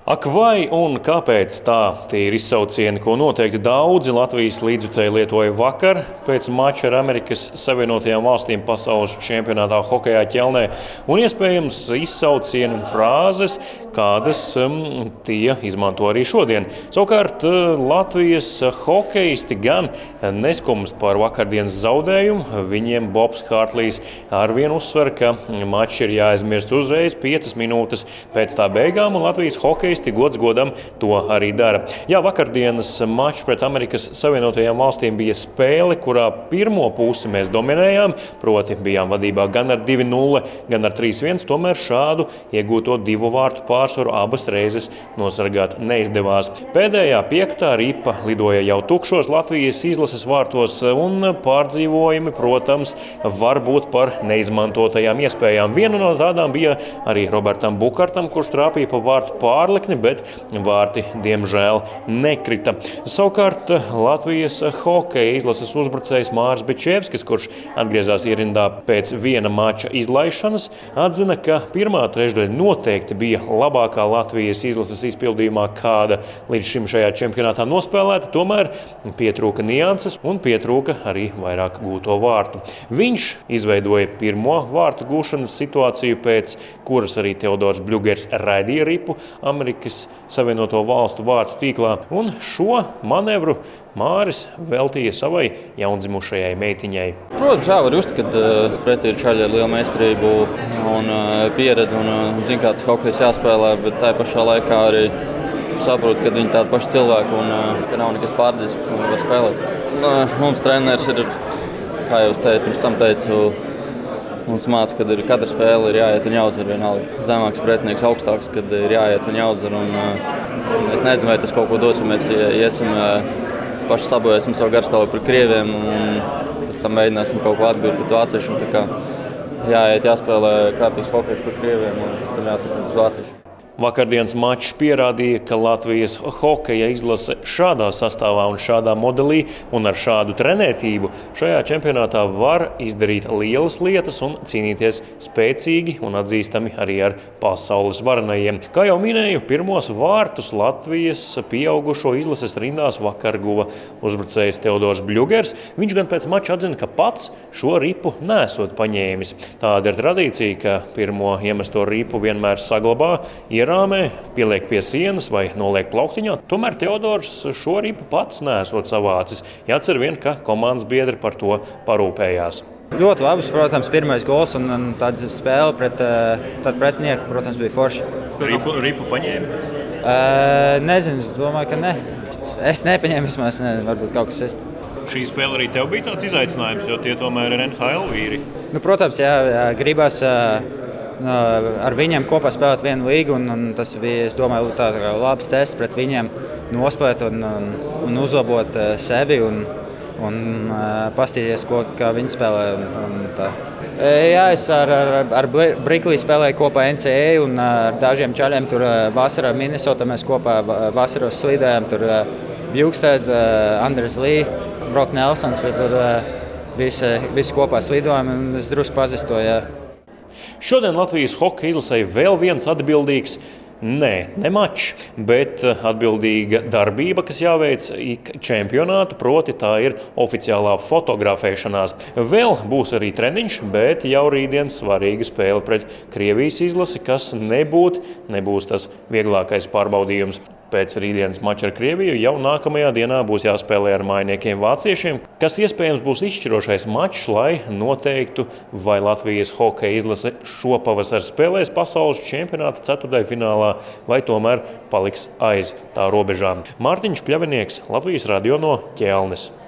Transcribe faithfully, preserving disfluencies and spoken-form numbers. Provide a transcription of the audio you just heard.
Ak vai un kāpēc tā? Tie ir izsaucieni, ko noteikti daudzi Latvijas līdzjutēji lietoja vakar pēc mača ar Amerikas Savienotajām Valstīm pasaules čempionātā hokejā ķelnē. Un iespējams izsaucieni un frāzes, kādas um, tie izmanto arī šodien. Savukārt Latvijas hokejisti gan neskumst par vakardienas zaudējumu. Viņiem Bobs Hārtlijs arvien uzsver, ka mačs ir jāaizmirst uzreiz piecas minūtes pēc tā beigām, un Latvijas hokejisti gods godam to arī dara. Jā, vakardienas mačs pret Amerikas Savienotajām Valstīm bija spēle, kurā pirmo pusi mēs dominējām, proti bijām vadībā gan ar divi nulle, gan ar trīs viens, tomēr šādu iegūto divu vārtu pārsvaru abas reizes nosargāt neizdevās. Pēdējā piektā ripa lidoja jau tukšos Latvijas izlases vārtos, un pārdzīvojumi, protams, var būt par neizmantotajām iespējām. Viena no tādām bija arī Robertam Bukartam, kurš trāpīja pa vārtu pārlikni, bet vārti, diemžēl, nekrita. Savukārt Latvijas hokeja izlases uzbrucējs Māris Bečevskis, kurš atgriezās ierindā pēc viena mača izlaišanas, atzina, ka pirmā trešdaļa noteikti bija labākā Latvijas izlases izpildījumā, kāda līdz šim šajā čempionātā nospēlēta, tomēr pietrūka nianses un pietrūka arī vairāk gūto vārtu. Viņš izveidoja pirmo vārtu gūšanas situāciju, pēc kuras arī Teodors Bļugers raidīja ripu Amerikas Savienoto Valstu vārtu tīklā, un šo manevru Māris veltīja savai jaundzimušajai meitiņai. Protams, jā, var just, kad uh, pretī ir čaļi ar lielu meistarību un uh, pieredzi, un uh, zin, kā tas hokejs jāspēlē, bet tā pašā laikā arī saprot, ka viņi tādi paši cilvēki un uh, ka nav nekas pārdisks un var spēlēt. Un, uh, mums treneris ir, kā jau es teicu, viņš tam teicu, mums māca, kad ir katra spēle ir jāiet un jāuzvar vienalga. Zemāks pretinieks, augstāks, kad ir jāiet un jāuzvar. Un, uh, es nezinu, vai tas kaut ko dos, ja mēs iesim uh, paši sabojāsim savu garstāvu par krieviem un pēc tam mēģināsim kaut ko atgūt pret vāciešiem. Tā kā jāiet, jāspēlē kārtīgs hokejs par krieviem un pēc tam jāturpina uz vāciešiem. Vakardienas mačs pierādīja, ka Latvijas hokeja izlase šādā sastāvā un šādā modelī un ar šādu trenētību šajā čempionātā var izdarīt lielas lietas un cīnīties spēcīgi un atzīstami arī ar pasaules varenajiem. Kā jau minēju, pirmos vārtus Latvijas pieaugušo izlases rindās vakar guva uzbrucējs Teodors Bļugers. Viņš gan pēc mača atzina, ka pats šo ripu nesot paņēmis. Tāda ir tradīcija, ka pirmo iemesto ripu vienmēr saglabā, rāmē, pieliek pie sienas vai noliek plauktiņā. Tomēr Teodors šo ripu pats nesot savācis. Jācer vien, ka komandas biedri par to parūpējās. Ļoti labs, protams, pirmais gols un, un tāda spēle pret tādu pretinieku, protams, bija forši. Ripu, ripu paņēmi? Uh, nezinu, es domāju, ka ne. Es nepaņēmu vismaz, ne, varbūt kaut kas es. Šī spēle arī tev bija tāds izaicinājums, jo tie tomēr ir N H L vīri. Nu, protams, jā, gribas ar viņiem kopā spēlēt vienu līgu, un, un tas bija, es domāju, tā, tā labs tests pret viņiem nospēlēt un, un, un uzlabot sevi un, un pastīties, ko, kā viņi spēlē. Un, un tā. Jā, es ar, ar, ar Briklī spēlēju kopā N C A A un ar dažiem čaļiem tur vasarā Minnesotā mēs kopā vasaros slidējām. Tur Bjugstēdz, Andres Lī, Brok Nelsons, tur visi, visi kopā slidojām un es drusku pazīstu to, jā. Šodien Latvijas hokeja izlasē vēl viens atbildīgs, nē, ne mačs, bet atbildīga darbība, kas jāveic ik čempionātu, proti tā ir oficiālā fotografēšanās. Vēl būs arī treniņš, bet jau rītdien svarīga spēle pret Krievijas izlasi, kas nebūt, nebūs tas vieglākais pārbaudījums. Pēc rītdienas mača ar Krieviju jau nākamajā dienā būs jāspēlē ar mājiniekiem vāciešiem, kas iespējams būs izšķirošais mačs, lai noteiktu, vai Latvijas hokeja izlase šopavasar spēlēs pasaules čempionāta ceturtdaļfinālā vai tomēr paliks aiz tā robežām. Mārtiņš Kļavinieks, Latvijas radio no Ķelnes.